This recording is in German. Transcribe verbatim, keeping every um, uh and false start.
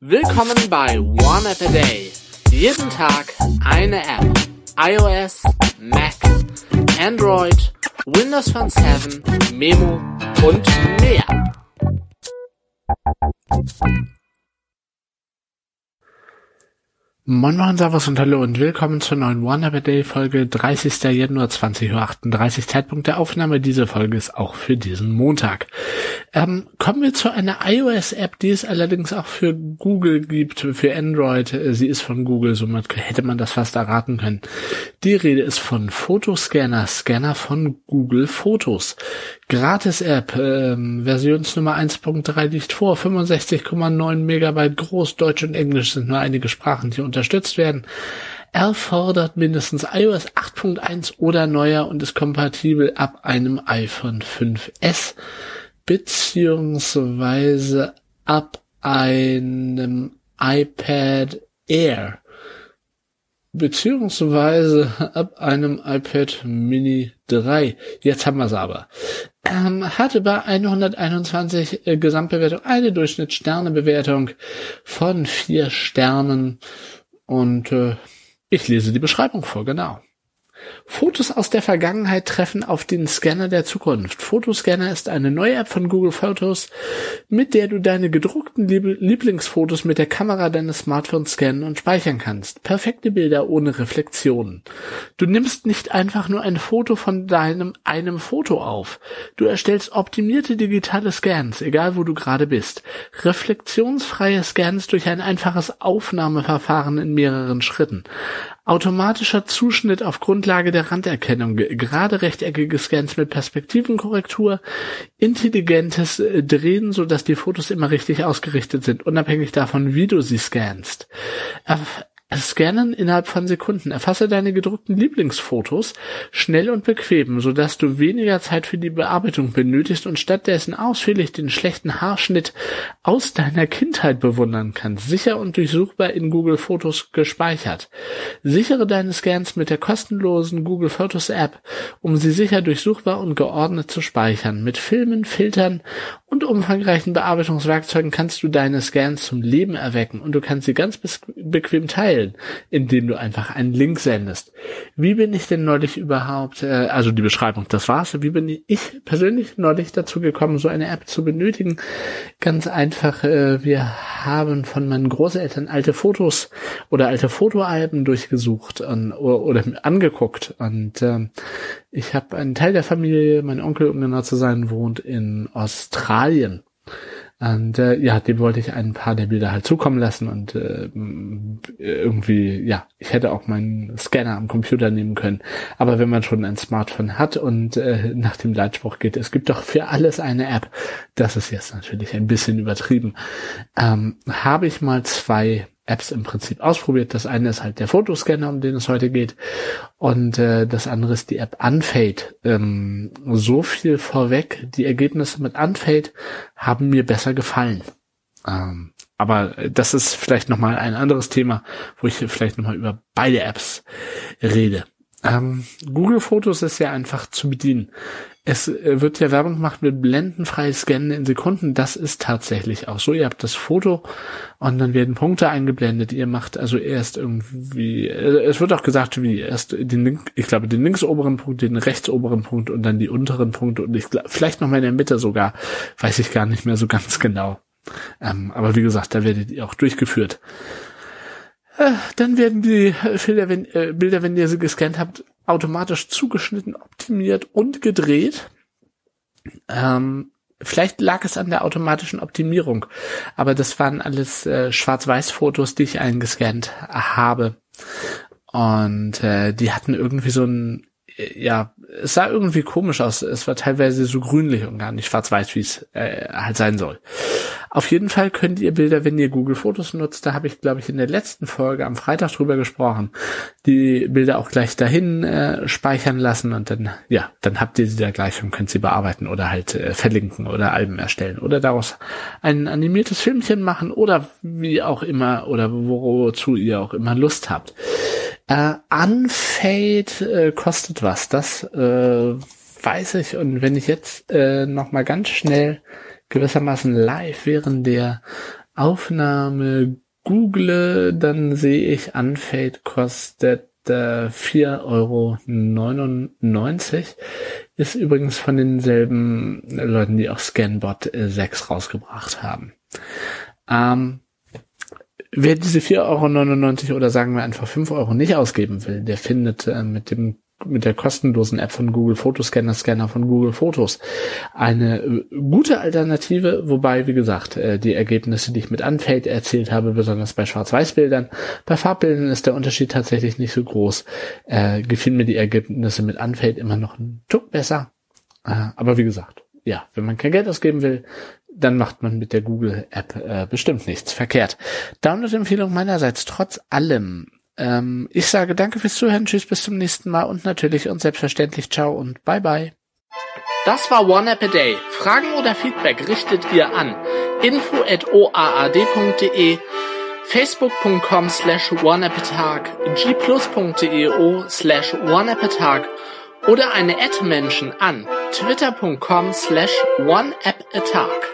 Willkommen bei One App a Day. Jeden Tag eine App. iOS, Mac, Android, Windows Phone sieben, Memo und mehr. Moin Moin, Servus und Hallo und willkommen zur neuen One App a Day Folge dreißigster Januar zwanzig Uhr achtunddreißig. Zeitpunkt der Aufnahme. Diese Folge ist auch für diesen Montag. Ähm, kommen wir zu einer iOS-App, die es allerdings auch für Google gibt, für Android. Sie ist von Google, somit hätte man das fast erraten können. Die Rede ist von Fotoscanner, Scanner von Google Fotos. Gratis-App, ähm, Versionsnummer eins Punkt drei liegt vor, fünfundsechzig Komma neun Megabyte groß, Deutsch und Englisch sind nur einige Sprachen, die unterstützt werden. Erfordert mindestens iOS acht Punkt eins oder neuer und ist kompatibel ab einem iPhone fünf S beziehungsweise ab einem iPad Air beziehungsweise ab einem iPad Mini drei. Jetzt haben wir es aber. Ähm, hatte bei hunderteinundzwanzig äh, Gesamtbewertung eine Durchschnittssternebewertung von vier Sternen und äh, ich lese die Beschreibung vor, genau. Fotos aus der Vergangenheit treffen auf den Scanner der Zukunft. Fotoscanner ist eine neue App von Google Fotos, mit der du deine gedruckten Lieblingsfotos mit der Kamera deines Smartphones scannen und speichern kannst. Perfekte Bilder ohne Reflexionen. Du nimmst nicht einfach nur ein Foto von deinem einem Foto auf. Du erstellst optimierte digitale Scans, egal wo du gerade bist. Reflexionsfreie Scans durch ein einfaches Aufnahmeverfahren in mehreren Schritten. Automatischer Zuschnitt auf Grundlage der Randerkennung, gerade rechteckige Scans mit Perspektivenkorrektur, intelligentes Drehen, sodass die Fotos immer richtig ausgerichtet sind, unabhängig davon, wie du sie scannst. Erf- Scannen innerhalb von Sekunden. Erfasse deine gedruckten Lieblingsfotos schnell und bequem, sodass du weniger Zeit für die Bearbeitung benötigst und stattdessen ausführlich den schlechten Haarschnitt aus deiner Kindheit bewundern kannst. Sicher und durchsuchbar in Google Fotos gespeichert. Sichere deine Scans mit der kostenlosen Google Fotos App, um sie sicher durchsuchbar und geordnet zu speichern. Mit Filmen, Filtern und umfangreichen Bearbeitungswerkzeugen kannst du deine Scans zum Leben erwecken und du kannst sie ganz be- bequem teilen, indem du einfach einen Link sendest. Wie bin ich denn neulich überhaupt, äh, also die Beschreibung, das war's, wie bin ich persönlich neulich dazu gekommen, so eine App zu benötigen? Ganz einfach, äh, wir haben von meinen Großeltern alte Fotos oder alte Fotoalben durchgesucht und, oder, oder angeguckt und äh, ich habe einen Teil der Familie, mein Onkel, um genau zu sein, wohnt in Australien. Und äh, ja, dem wollte ich ein paar der Bilder halt zukommen lassen und äh, irgendwie, ja, ich hätte auch meinen Scanner am Computer nehmen können. Aber wenn man schon ein Smartphone hat und äh, nach dem Leitspruch geht, es gibt doch für alles eine App, das ist jetzt natürlich ein bisschen übertrieben, ähm, habe ich mal zwei Apps im Prinzip ausprobiert. Das eine ist halt der Fotoscanner, um den es heute geht, und äh, das andere ist die App Unfade. Ähm, so viel vorweg, die Ergebnisse mit Unfade haben mir besser gefallen. Ähm, aber das ist vielleicht nochmal ein anderes Thema, wo ich vielleicht nochmal über beide Apps rede. Ähm, Google Fotos ist ja einfach zu bedienen. Es äh, wird ja Werbung gemacht mit blendenfreies Scannen in Sekunden. Das ist tatsächlich auch so. Ihr habt das Foto und dann werden Punkte eingeblendet. Ihr macht also erst irgendwie, äh, es wird auch gesagt, wie erst den Link, ich glaube den links oberen Punkt, den rechts oberen Punkt und dann die unteren Punkte und ich glaube vielleicht noch mal in der Mitte sogar, weiß ich gar nicht mehr so ganz genau. Ähm, aber wie gesagt, da werdet ihr auch durchgeführt. Äh, dann werden die Bilder, wenn, äh, Bilder, wenn ihr sie gescannt habt, automatisch zugeschnitten, optimiert und gedreht. Ähm, vielleicht lag es an der automatischen Optimierung, aber das waren alles äh, Schwarz-Weiß-Fotos, die ich eingescannt habe. Und äh, die hatten irgendwie so ein, ja, es sah irgendwie komisch aus. Es war teilweise so grünlich und gar nicht schwarz-weiß, wie es äh, halt sein soll. Auf jeden Fall könnt ihr Bilder, wenn ihr Google Fotos nutzt, da habe ich, glaube ich, in der letzten Folge am Freitag drüber gesprochen, die Bilder auch gleich dahin äh, speichern lassen und dann, ja, dann habt ihr sie da gleich und könnt sie bearbeiten oder halt äh, verlinken oder Alben erstellen oder daraus ein animiertes Filmchen machen oder wie auch immer oder wozu ihr auch immer Lust habt. Äh, Unfade äh, kostet was, das äh, weiß ich, und wenn ich jetzt äh, nochmal ganz schnell gewissermaßen live während der Aufnahme google, dann sehe ich, Unfade kostet äh, vier Euro neunundneunzig. Ist übrigens von denselben Leuten, die auch Scanbot sechs rausgebracht haben. Ähm, wer diese vier Euro neunundneunzig oder sagen wir einfach fünf Euro nicht ausgeben will, der findet äh, mit dem mit der kostenlosen App von Google Fotoscanner, Scanner von Google Fotos eine äh, gute Alternative, wobei, wie gesagt, äh, die Ergebnisse, die ich mit Unfade erzielt habe, besonders bei Schwarz-Weiß-Bildern, bei Farbbildern ist der Unterschied tatsächlich nicht so groß. Äh, gefielen mir die Ergebnisse mit Unfade immer noch einen Tuck besser. Äh, aber wie gesagt, ja, wenn man kein Geld ausgeben will, dann macht man mit der Google-App äh, bestimmt nichts verkehrt. Download-Empfehlung meinerseits trotz allem. Ähm, ich sage danke fürs Zuhören, tschüss, bis zum nächsten Mal und natürlich und selbstverständlich ciao und bye bye. Das war One App a Day. Fragen oder Feedback richtet ihr an info at o a a d punkt d e, facebook punkt com slash oneappatag, g plus punkt d e o slash oneappatag oder eine Ad-Menschen an twitter punkt com slash oneappatag.